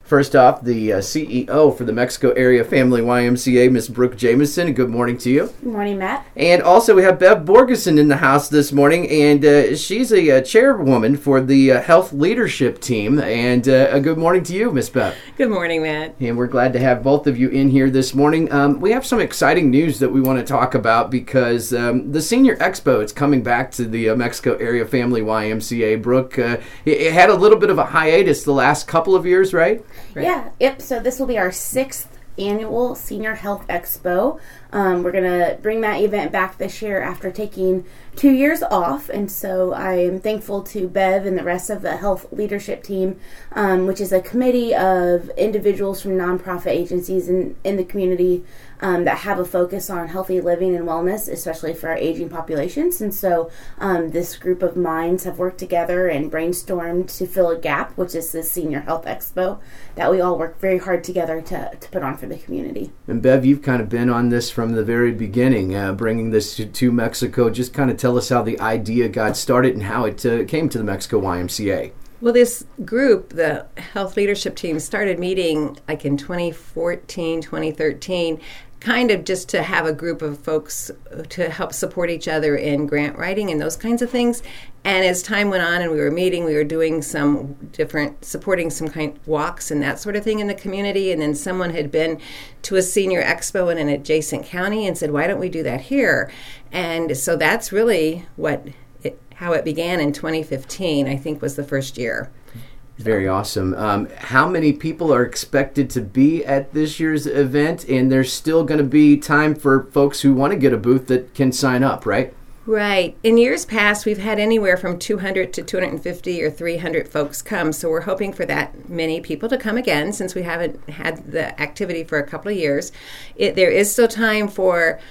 First off, the CEO for the Mexico Area Family YMCA, Miss Brooke Jameson. Good morning to you. Good morning, Matt. And also we have Bev Borgeson in the house this morning, and she's a chairwoman for the Health Leadership Team. And a good morning to you, Miss Bev. Good morning, Matt. And we're glad to have both of you in here this morning. We have some exciting news that we want to talk about because the Senior Expo is coming back to the Mexico Area Family YMCA. Brooke, it had a little bit of a hiatus the last couple of years, right? Right. Yeah, yep. So this will be our 6th annual Senior Health Expo. We're going to bring that event back this year after taking 2 years off. And so I am thankful to Bev and the rest of the Health Leadership Team, which is a committee of individuals from nonprofit agencies in the community that have a focus on healthy living and wellness, especially for our aging populations. And so this group of minds have worked together and brainstormed to fill a gap, which is the Senior Health Expo that we all work very hard together to put on for the community. And Bev, you've kind of been on this from the very beginning, bringing this to Mexico. Just kind of tell us how the idea got started and how it came to the Mexico YMCA. Well, this group, the Health Leadership Team, started meeting like in 2014, 2013, kind of just to have a group of folks to help support each other in grant writing and those kinds of things. And as time went on and we were meeting, we were doing some different, supporting some kind of walks and that sort of thing in the community. And then someone had been to a senior expo in an adjacent county and said, why don't we do that here? And so that's really how it began in 2015, I think was the first year. Very awesome. How many people are expected to be at this year's event? And there's still going to be time for folks who want to get a booth that can sign up, right? Right. In years past, we've had anywhere from 200 to 250 or 300 folks come. So we're hoping for that many people to come again since we haven't had the activity for a couple of years. There is still time for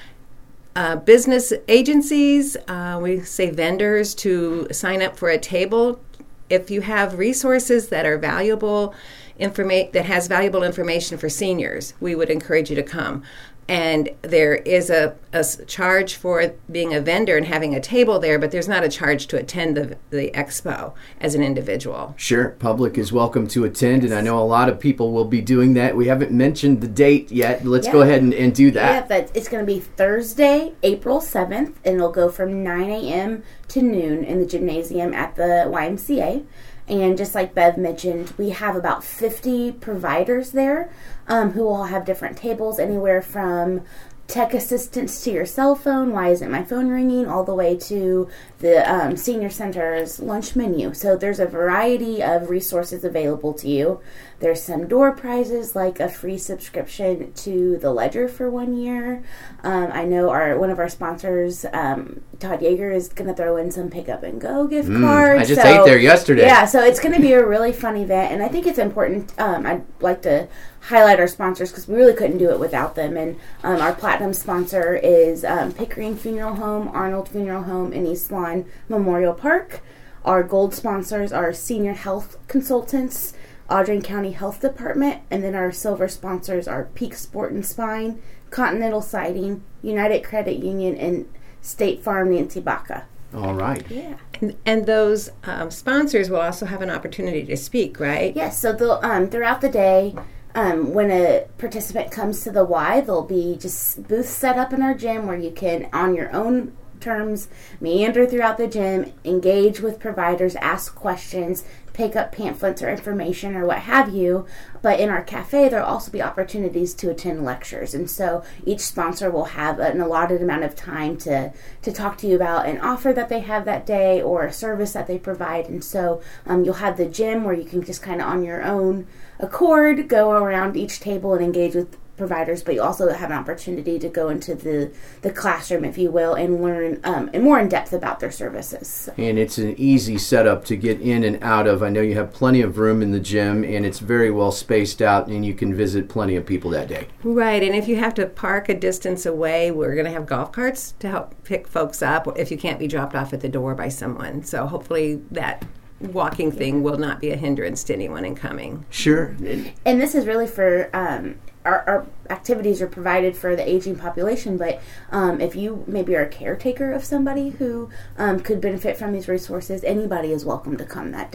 business agencies, we say vendors, to sign up for a table. If you have resources that are valuable, that has valuable information for seniors, we would encourage you to come. And there is a charge for being a vendor and having a table there, but there's not a charge to attend the expo as an individual. Sure, public is welcome to attend, and I know a lot of people will be doing that. We haven't mentioned the date yet. Let's go ahead and do that. Yeah, but it's going to be Thursday, April 7th, and it'll go from 9 a.m. to noon in the gymnasium at the YMCA. And just like Bev mentioned, we have about 50 providers there who all have different tables, anywhere from tech assistance to your cell phone, why isn't my phone ringing, all the way to the senior center's lunch menu. So there's a variety of resources available to you. There's some door prizes, like a free subscription to the Ledger for 1 year. I know one of our sponsors, Todd Yeager, is going to throw in some pick up and go gift cards. I just ate there yesterday. Yeah, so it's going to be a really fun event, and I think it's important. I'd like to highlight our sponsors because we really couldn't do it without them. And our platinum sponsor is Pickering Funeral Home, Arnold Funeral Home, and East Lawn Memorial Park. Our gold sponsors are Senior Health Consultants, Audrain County Health Department, and then our silver sponsors are Peak Sport and Spine, Continental Siding, United Credit Union, and State Farm Nancy Baca. All right. Yeah. And those sponsors will also have an opportunity to speak, right? Yes, so they'll, throughout the day, when a participant comes to the Y, there'll be just booths set up in our gym where you can, on your own terms, meander throughout the gym, engage with providers, ask questions, pick up pamphlets or information or what have you. But in our cafe, there'll also be opportunities to attend lectures. And so each sponsor will have an allotted amount of time to talk to you about an offer that they have that day or a service that they provide. And so you'll have the gym where you can just kind of on your own accord go around each table and engage with providers, but you also have an opportunity to go into the classroom, if you will, and learn more in depth about their services. And it's an easy setup to get in and out of. I know you have plenty of room in the gym, and it's very well spaced out, and you can visit plenty of people that day. Right, and if you have to park a distance away, we're going to have golf carts to help pick folks up if you can't be dropped off at the door by someone. So hopefully that walking thing will not be a hindrance to anyone in coming. Sure. And this is really for our activities are provided for the aging population, but if you maybe are a caretaker of somebody who could benefit from these resources, anybody is welcome to come that day.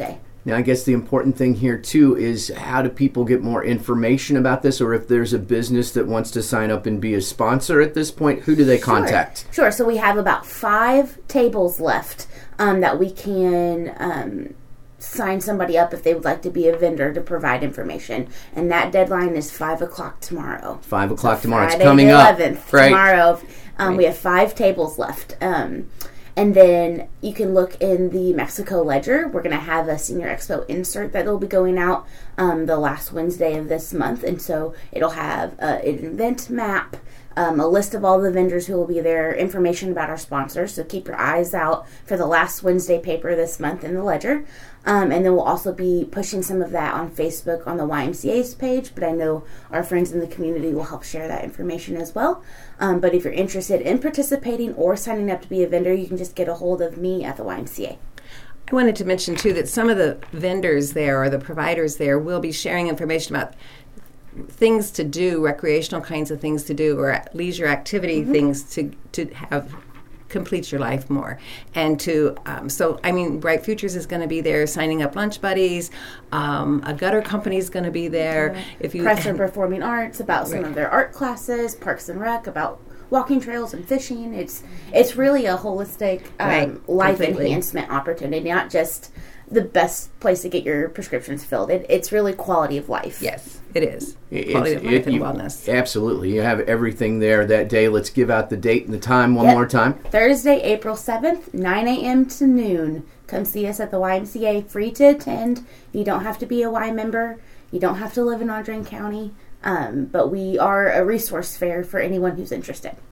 Now, I guess the important thing here, too, is how do people get more information about this, or if there's a business that wants to sign up and be a sponsor at this point, who do they contact? Sure. So we have about 5 tables left that we can sign somebody up if they would like to be a vendor to provide information. And that deadline is 5 o'clock tomorrow. 5 o'clock tomorrow. Friday It's coming the up. 11th, Right. tomorrow. We have 5 tables left. And then you can look in the Mexico Ledger. We're going to have a Senior Expo insert that will be going out the last Wednesday of this month. And so it'll have an event map, a list of all the vendors who will be there, information about our sponsors. So keep your eyes out for the last Wednesday paper this month in the Ledger. And then we'll also be pushing some of that on Facebook on the YMCA's page, but I know our friends in the community will help share that information as well. But if you're interested in participating or signing up to be a vendor, you can just get a hold of me at the YMCA. I wanted to mention, too, that some of the vendors there or the providers there will be sharing information about things to do, recreational kinds of things to do, or leisure activity things to have complete your life more. And to, Bright Futures is going to be there signing up lunch buddies. A gutter company is going to be there. If you Presser Performing Arts, about some of their art classes, Parks and Rec, about walking trails and fishing. It's really a holistic life enhancement opportunity, not just the best place to get your prescriptions filled. It's really quality of life. Yes, it is. Quality of life and wellness. Absolutely. You have everything there that day. Let's give out the date and the time one more time. Thursday, April 7th, 9 a.m. to noon. Come see us at the YMCA. Free to attend. You don't have to be a Y member. You don't have to live in Audrain County. But we are a resource fair for anyone who's interested.